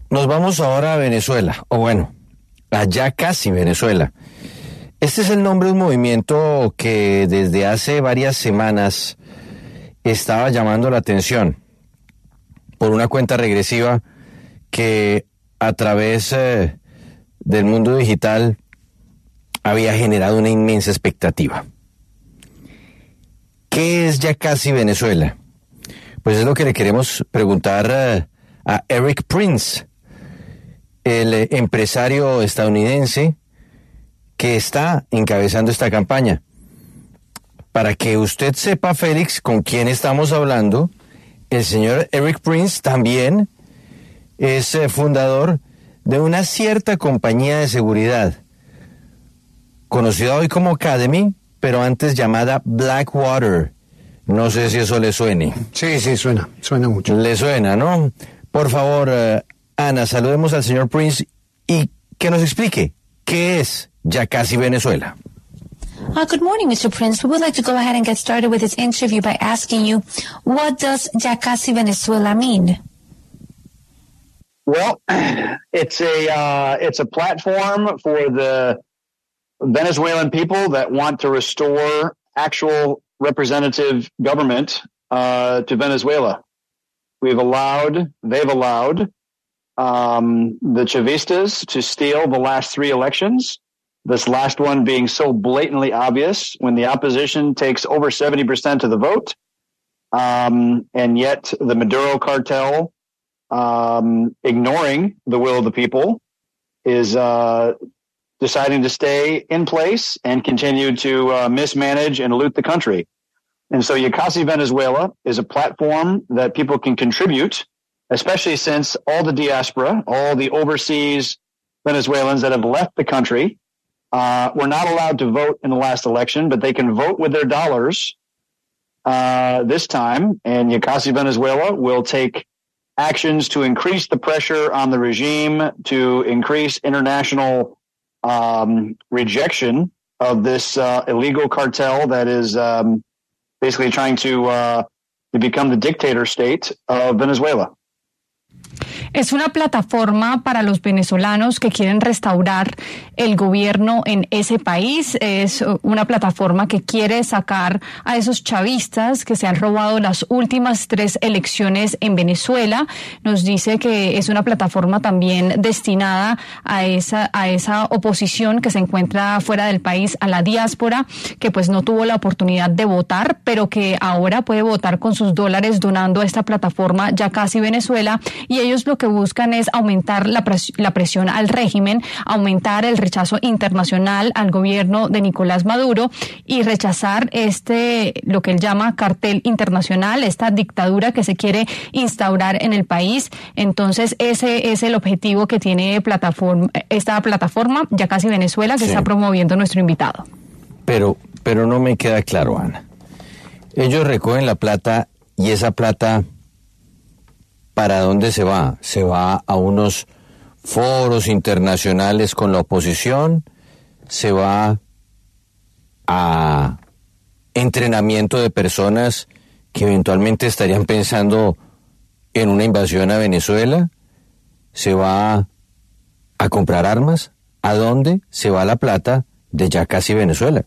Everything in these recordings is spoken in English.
Nos vamos ahora a Venezuela, o bueno, allá casi Venezuela. Este es el nombre de un movimiento que desde hace varias semanas estaba llamando la atención por una cuenta regresiva que a través del mundo digital había generado una inmensa expectativa. ¿Qué es ya casi Venezuela? Pues es lo que le queremos preguntar a Eric Prince, el empresario estadounidense que está encabezando esta campaña. Para que usted sepa, Félix, con quién estamos hablando, el señor Eric Prince también es fundador de una cierta compañía de seguridad, conocida hoy como Academy, pero antes llamada Blackwater. No sé si eso le suene. Sí, suena mucho. Le suena, ¿no? Por favor, Ana, saludemos al señor Prince y que nos explique qué es ya casi Venezuela. Good morning, Mr. Prince. We would like to go ahead and get started with this interview by asking you, what does Ya Casi Venezuela mean? Well, it's a platform for the Venezuelan people that want to restore actual representative government to Venezuela. They've allowed the Chavistas to steal the last three elections. This last one being so blatantly obvious when the opposition takes over 70% of the vote. And yet the Maduro cartel, ignoring the will of the people, is deciding to stay in place and continue to mismanage and loot the country. And so Ya Casi Venezuela is a platform that people can contribute, especially since all the diaspora, all the overseas Venezuelans that have left the country, were not allowed to vote in the last election, but they can vote with their dollars this time. And Ya Casi Venezuela will take actions to increase the pressure on the regime, to increase international rejection of this illegal cartel that is basically trying to become the dictator state of Venezuela. Es una plataforma para los venezolanos que quieren restaurar el gobierno en ese país. Es una plataforma que quiere sacar a esos chavistas que se han robado las últimas 3 elecciones en Venezuela. Nos dice que es una plataforma también destinada a esa oposición que se encuentra fuera del país, a la diáspora, que pues no tuvo la oportunidad de votar, pero que ahora puede votar con sus dólares donando a esta plataforma Ya Casi Venezuela. Y ellos lo que buscan es aumentar la presión al régimen, aumentar el rechazo internacional al gobierno de Nicolás Maduro y rechazar lo que él llama cartel internacional, esta dictadura que se quiere instaurar en el país. Entonces ese es el objetivo que tiene esta plataforma Ya Casi Venezuela que está promoviendo nuestro invitado. Pero no me queda claro, Ana. Ellos recogen la plata y esa plata, ¿para dónde se va? ¿Se va a unos foros internacionales con la oposición? ¿Se va a entrenamiento de personas que eventualmente estarían pensando en una invasión a Venezuela? ¿Se va a comprar armas? ¿A dónde se va la plata de Ya Casi Venezuela?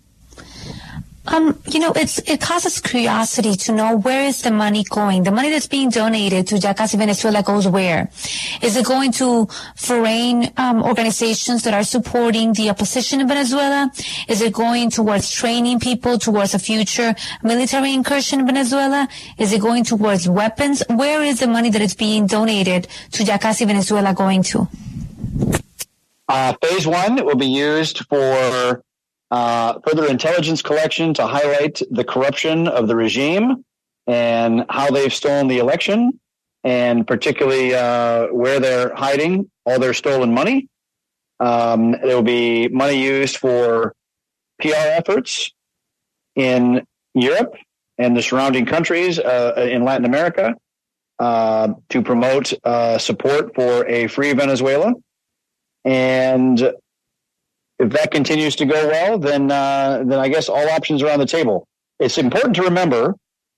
It causes curiosity to know where is the money going. The money that's being donated to Ya Casi Venezuela goes where? Is it going to foreign organizations that are supporting the opposition in Venezuela? Is it going towards training people towards a future military incursion in Venezuela? Is it going towards weapons? Where is the money that is being donated to Ya Casi Venezuela going to? Phase 1 will be used for further intelligence collection to highlight the corruption of the regime and how they've stolen the election, and particularly where they're hiding all their stolen money. There will be money used for PR efforts in Europe and the surrounding countries in Latin America to promote support for a free Venezuela. And if that continues to go well, then I guess all options are on the table. It's important to remember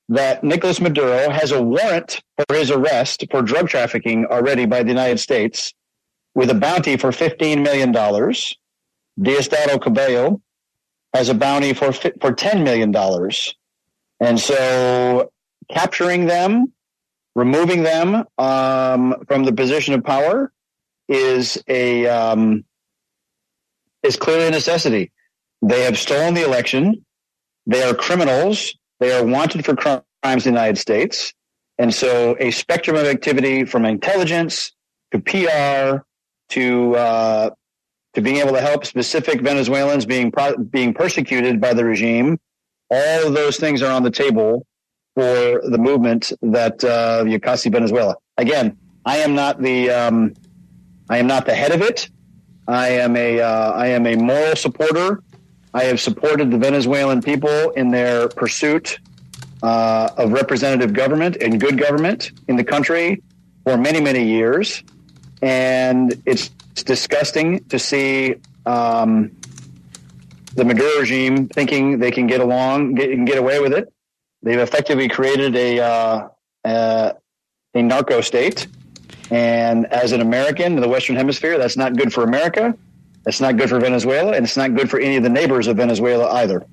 that Nicolas Maduro has a warrant for his arrest for drug trafficking already by the United States with a bounty for $15 million. Diosdado Cabello has a bounty for $10 million. And so capturing them, removing them from the position of power is clearly a necessity. They have stolen the election. They are criminals. They are wanted for crimes in the United States. And so a spectrum of activity from intelligence to PR to being able to help specific Venezuelans being persecuted by the regime, all of those things are on the table for the movement that Yacasi Venezuela. Again, I am not the head of it. I am a moral supporter. I have supported the Venezuelan people in their pursuit of representative government and good government in the country for many, many years. And it's disgusting to see the Maduro regime thinking they can get away with it. They've effectively created a narco state. And as an American in the Western Hemisphere, that's not good for America. It's not good for Venezuela, and it's not good for any of the neighbors of Venezuela either.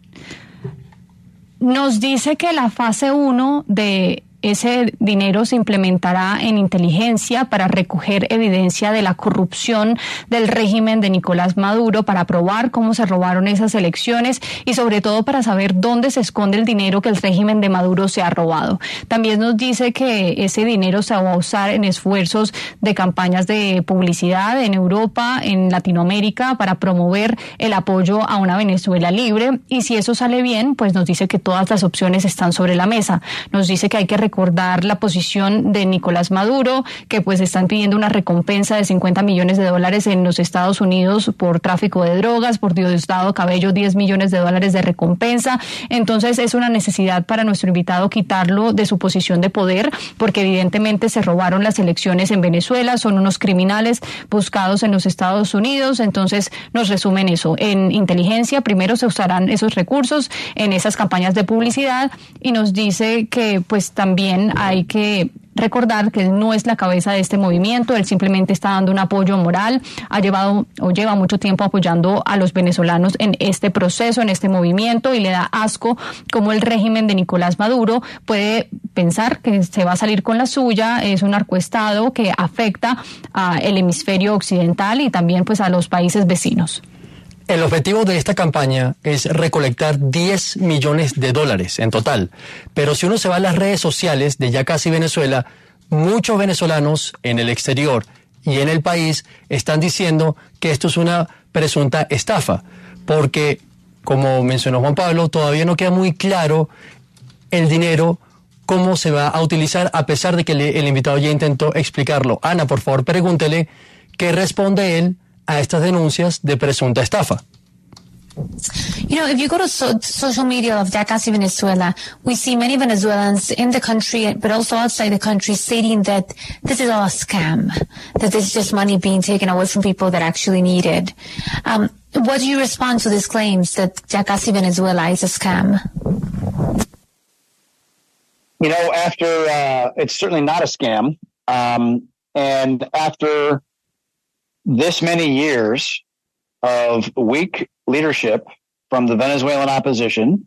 Nos dice que la fase 1 de ese dinero se implementará en inteligencia para recoger evidencia de la corrupción del régimen de Nicolás Maduro, para probar cómo se robaron esas elecciones y sobre todo para saber dónde se esconde el dinero que el régimen de Maduro se ha robado. También nos dice que ese dinero se va a usar en esfuerzos de campañas de publicidad en Europa, en Latinoamérica, para promover el apoyo a una Venezuela libre, y si eso sale bien, pues nos dice que todas las opciones están sobre la mesa. Nos dice que hay que recordar la posición de Nicolás Maduro, que pues están pidiendo una recompensa de $50 millones en los Estados Unidos por tráfico de drogas, por Diosdado Cabello $10 millones de recompensa. Entonces es una necesidad para nuestro invitado quitarlo de su posición de poder, porque evidentemente se robaron las elecciones en Venezuela, son unos criminales buscados en los Estados Unidos. Entonces nos resumen eso: en inteligencia primero se usarán esos recursos en esas campañas de publicidad, y nos dice que pues también hay que recordar que él no es la cabeza de este movimiento, él simplemente está dando un apoyo moral, lleva mucho tiempo apoyando a los venezolanos en este proceso, en este movimiento, y le da asco cómo el régimen de Nicolás Maduro puede pensar que se va a salir con la suya. Es un narcoestado que afecta al hemisferio occidental y también pues a los países vecinos. El objetivo de esta campaña es recolectar $10 millones en total. Pero si uno se va a las redes sociales de Yacasi Venezuela, muchos venezolanos en el exterior y en el país están diciendo que esto es una presunta estafa, porque, como mencionó Juan Pablo, todavía no queda muy claro el dinero, cómo se va a utilizar, a pesar de que el invitado ya intentó explicarlo. Ana, por favor, pregúntele qué responde él a estas denuncias de presunta estafa. You know, if you go to social media of Yacasi Venezuela, we see many Venezuelans in the country, but also outside the country, stating that this is all a scam, that this is just money being taken away from people that actually need it. What do you respond to these claims that Yacasi Venezuela is a scam? You know, after it's certainly not a scam, and after this many years of weak leadership from the Venezuelan opposition,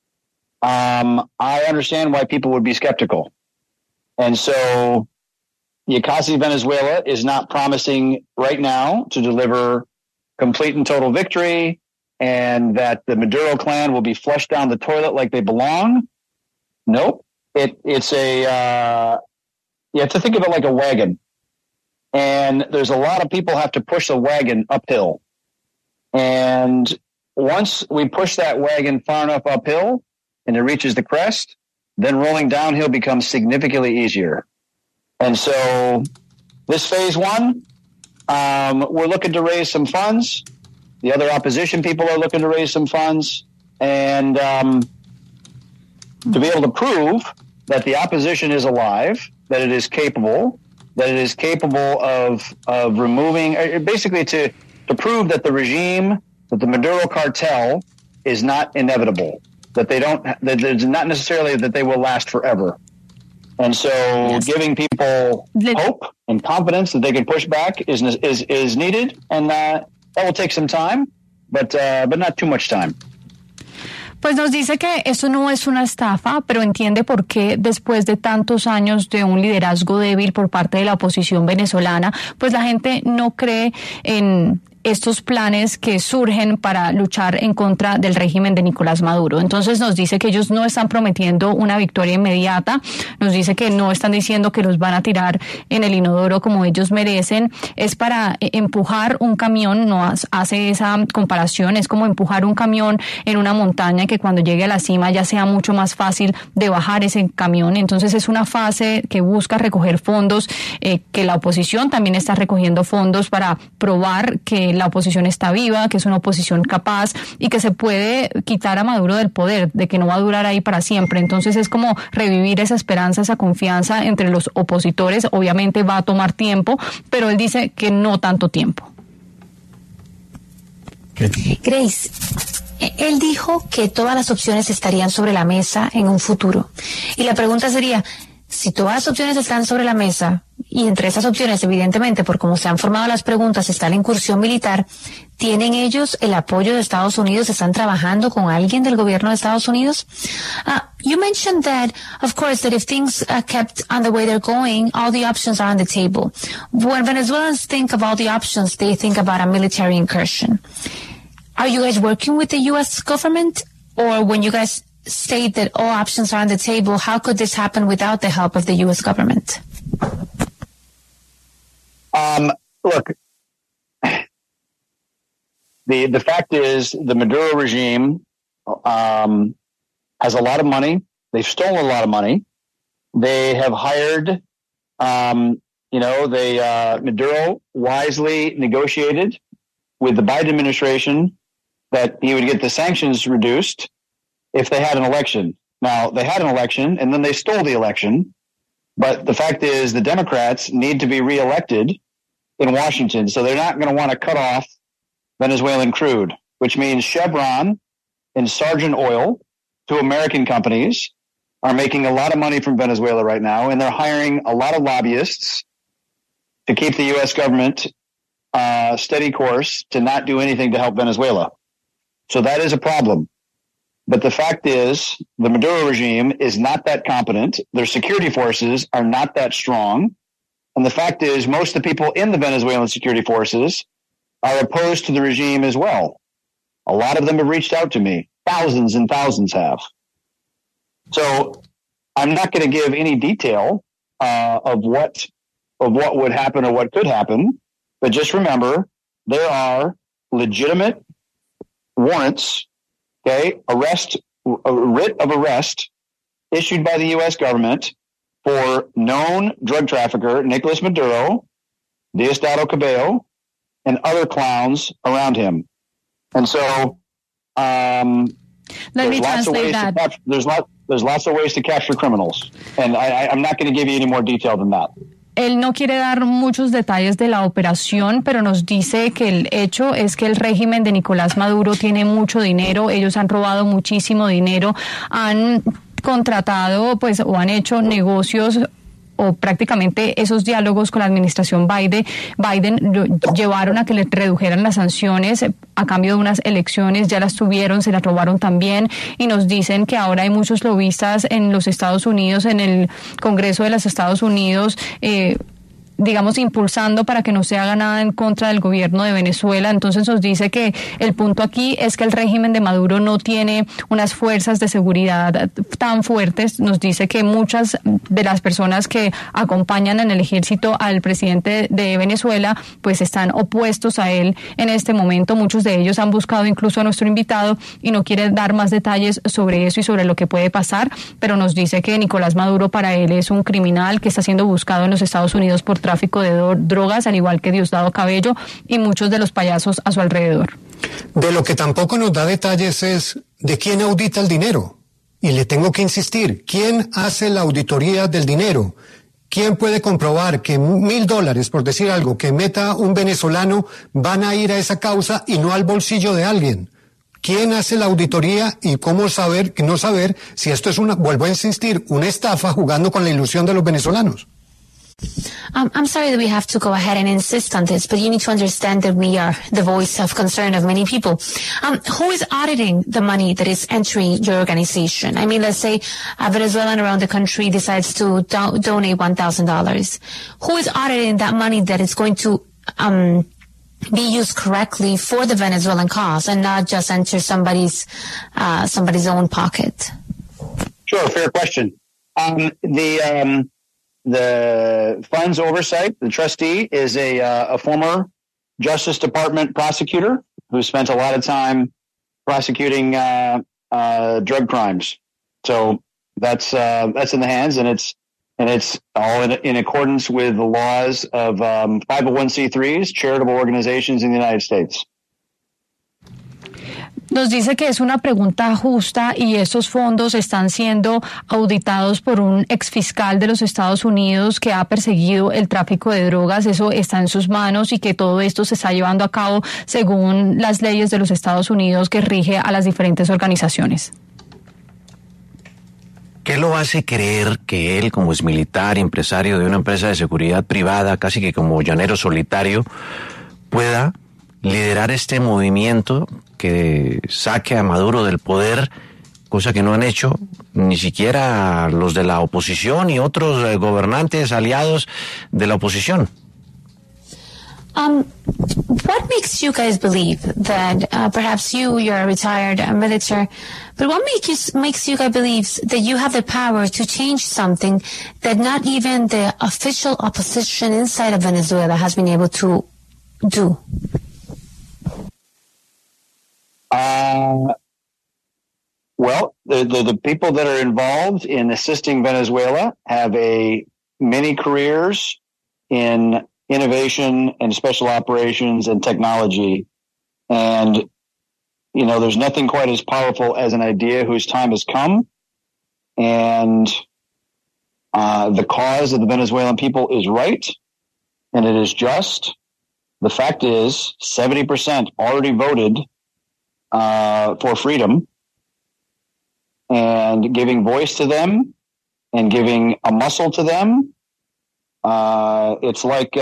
I understand why people would be skeptical. And so Yacasi Venezuela is not promising right now to deliver complete and total victory, and that the Maduro clan will be flushed down the toilet like they belong. Nope. It's you have to think of it like a wagon. And there's a lot of people have to push the wagon uphill. And once we push that wagon far enough uphill and it reaches the crest, then rolling downhill becomes significantly easier. And so this phase 1, we're looking to raise some funds. The other opposition people are looking to raise some funds. And to be able to prove that the opposition is alive, that it is capable, of removing, basically to prove that the regime, that the Maduro cartel is not inevitable. that it's not necessarily that they will last forever. And so giving people hope and confidence that they can push back is needed, and that will take some time, but not too much time. Pues nos dice que eso no es una estafa, pero entiende por qué después de tantos años de un liderazgo débil por parte de la oposición venezolana, pues la gente no cree en estos planes que surgen para luchar en contra del régimen de Nicolás Maduro. Entonces nos dice que ellos no están prometiendo una victoria inmediata, nos dice que no están diciendo que los van a tirar en el inodoro como ellos merecen, es para empujar un camión, no hace esa comparación, es como empujar un camión en una montaña que cuando llegue a la cima ya sea mucho más fácil de bajar ese camión. Entonces es una fase que busca recoger fondos, que la oposición también está recogiendo fondos para probar que la oposición está viva, que es una oposición capaz y que se puede quitar a Maduro del poder, de que no va a durar ahí para siempre. Entonces es como revivir esa esperanza, esa confianza entre los opositores. Obviamente va a tomar tiempo, pero él dice que no tanto tiempo. Grace, él dijo que todas las opciones estarían sobre la mesa en un futuro. Y la pregunta sería, si todas las opciones están sobre la mesa, y entre esas opciones, evidentemente, por cómo se han formado las preguntas, está la incursión militar, ¿tienen ellos el apoyo de Estados Unidos? ¿Están trabajando con alguien del gobierno de Estados Unidos? You mentioned that, of course, that if things are kept on the way they're going, all the options are on the table. When Venezuelans think of all the options, they think about a military incursion. Are you guys working with the U.S. government? Or when you guys state that all options are on the table, how could this happen without the help of the U.S. government? Look, the fact is the Maduro regime has a lot of money. They've stolen a lot of money. They have hired, Maduro wisely negotiated with the Biden administration that he would get the sanctions reduced if they had an election. Now, they had an election, and then they stole the election. But the fact is the Democrats need to be reelected in Washington, so they're not going to want to cut off Venezuelan crude, which means Chevron and Sargent Oil, two American companies, are making a lot of money from Venezuela right now, and they're hiring a lot of lobbyists to keep the U.S. government steady course to not do anything to help Venezuela. So that is a problem. But the fact is, the Maduro regime is not that competent. Their security forces are not that strong. And the fact is, most of the people in the Venezuelan security forces are opposed to the regime as well. A lot of them have reached out to me. Thousands and thousands have. So I'm not going to give any detail of what would happen or what could happen. But just remember, there are legitimate warrants, a writ of arrest issued by the U.S. government for known drug trafficker Nicolas Maduro, Diosdado Cabello, and other clowns around him. And so Let me translate that. There's lots of ways to capture criminals. And I'm not going to give you any more detail than that. Él no quiere dar muchos detalles de la operación, pero nos dice que el hecho es que el régimen de Nicolás Maduro tiene mucho dinero, ellos han robado muchísimo dinero, han contratado o han hecho negocios o prácticamente esos diálogos con la administración Biden llevaron a que le redujeran las sanciones a cambio de unas elecciones, ya las tuvieron, se las robaron también, y nos dicen que ahora hay muchos lobistas en los Estados Unidos, en el Congreso de los Estados Unidos, impulsando para que no se haga nada en contra del gobierno de Venezuela. Entonces nos dice que el punto aquí es que el régimen de Maduro no tiene unas fuerzas de seguridad tan fuertes. Nos dice que muchas de las personas que acompañan en el ejército al presidente de Venezuela pues están opuestos a él en este momento. Muchos de ellos han buscado incluso a nuestro invitado y no quiere dar más detalles sobre eso y sobre lo que puede pasar, pero nos dice que Nicolás Maduro para él es un criminal que está siendo buscado en los Estados Unidos por tráfico de drogas, al igual que Diosdado Cabello y muchos de los payasos a su alrededor. De lo que tampoco nos da detalles es de quién audita el dinero. Y le tengo que insistir, ¿quién hace la auditoría del dinero? ¿Quién puede comprobar que $1,000, por decir algo, que meta un venezolano, van a ir a esa causa y no al bolsillo de alguien? ¿Quién hace la auditoría y cómo saber, no saber si esto es vuelvo a insistir, una estafa jugando con la ilusión de los venezolanos? I'm sorry that we have to go ahead and insist on this, but you need to understand that we are the voice of concern of many people. Who is auditing the money that is entering your organization? I mean, let's say a Venezuelan around the country decides to donate $1,000. Who is auditing that money that is going to be used correctly for the Venezuelan cause and not just enter somebody's own pocket? Sure, fair question. The funds oversight, the trustee, is a former Justice Department prosecutor who spent a lot of time prosecuting drug crimes. So that's in the hands, and it's all in accordance with the laws of 501c3s, charitable organizations in the United States. Nos dice que es una pregunta justa y esos fondos están siendo auditados por un exfiscal de los Estados Unidos que ha perseguido el tráfico de drogas. Eso está en sus manos y que todo esto se está llevando a cabo según las leyes de los Estados Unidos que rige a las diferentes organizaciones. ¿Qué lo hace creer que él, como es militar, empresario de una empresa de seguridad privada, casi que como llanero solitario, pueda liderar este movimiento que saque a Maduro del poder, cosa que no han hecho ni siquiera los de la oposición y otros gobernantes aliados de la oposición? What makes you guys believe that perhaps you're a retired military, but what makes you guys believe that you have the power to change something that not even the official opposition inside of Venezuela has been able to do? Well, the people that are involved in assisting Venezuela have many careers in innovation and special operations and technology. And, there's nothing quite as powerful as an idea whose time has come. And the cause of the Venezuelan people is right, and it is just. The fact is 70% already voted for freedom, and giving voice to them and giving a muscle to them. It's like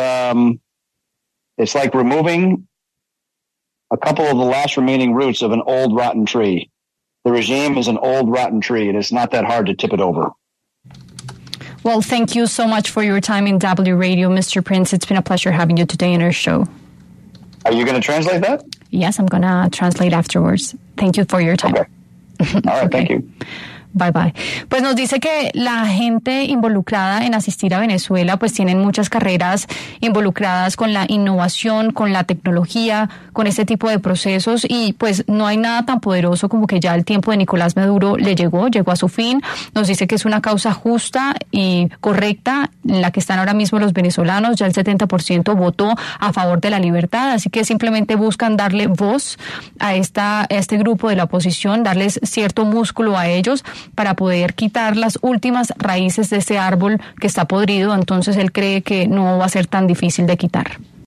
removing a couple of the last remaining roots of an old rotten tree. The regime is an old rotten tree, and it's not that hard to tip it over. Well, thank you so much for your time in W Radio, Mr. Prince. It's been a pleasure having you today in our show. Are you going to translate that? Yes, I'm going to translate afterwards. Thank you for your time. Okay. All right, thank you. Bye bye. Pues nos dice que la gente involucrada en asistir a Venezuela pues tienen muchas carreras involucradas con la innovación, con la tecnología, con este tipo de procesos y pues no hay nada tan poderoso como que ya el tiempo de Nicolás Maduro llegó a su fin. Nos dice que es una causa justa y correcta en la que están ahora mismo los venezolanos. Ya el 70% votó a favor de la libertad, así que simplemente buscan darle voz a este grupo de la oposición, darles cierto músculo a ellos para poder quitar las últimas raíces de ese árbol que está podrido. Entonces él cree que no va a ser tan difícil de quitar.